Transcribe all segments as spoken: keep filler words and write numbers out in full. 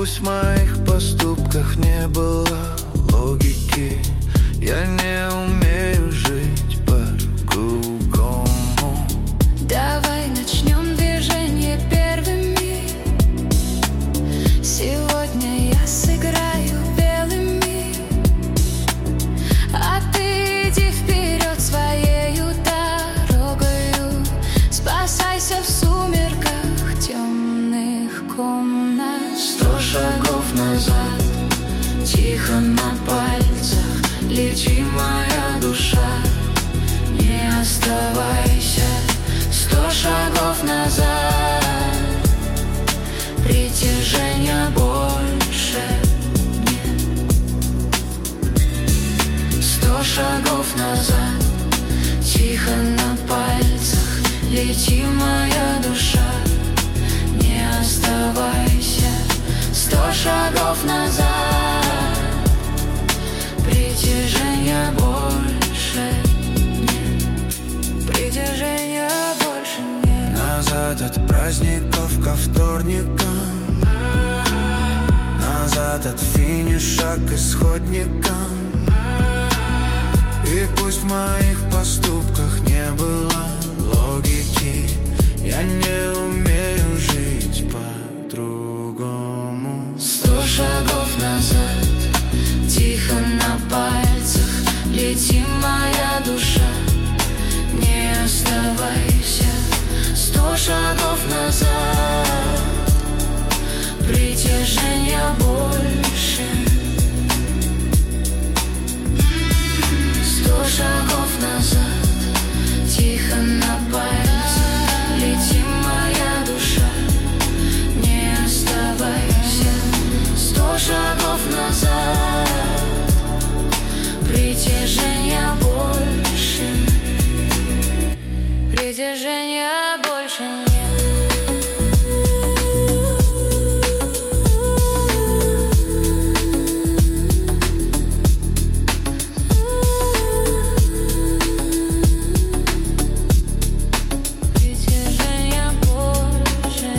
пусть в моих поступках не было логики, я не умею жить по-другому. Давай начнем движение первыми. Сегодня я сыграю белыми, а ты иди вперед своею дорогою. Спасайся в сумерках темных комнат. Сто шагов назад, тихо на пальцах, лети, моя душа, не оставайся. Сто шагов назад, притяжения больше нет. Сто шагов назад, тихо на пальцах, лети, моя душа, не оставайся. Сто шагов назад, притяжения больше нет. Притяжения больше нет. Назад от праздников ко вторникам, назад от финиша к исходникам. И пусть в моих поступках не было логики, я не умею жить по-другому. Сто шагов назад, тихо на пальцах, лети, моя душа, не оставайся. Сто шагов назад, притяжения больше. Сто шагов назад, тихо на пальцах, лети, моя душа, не оставайся. Сто шагов назад, притяжения больше. Притяжения больше нет. Притяжения больше.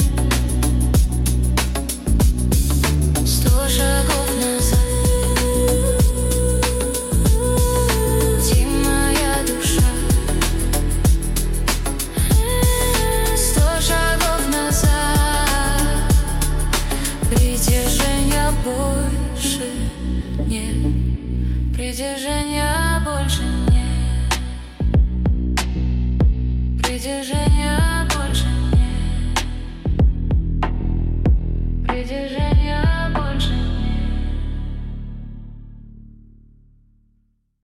Сто шагов назад, лети, моя душа. Сто шагов назад, притяжения больше нет. Притяжения больше нет. Притяжения больше нет. Притяжения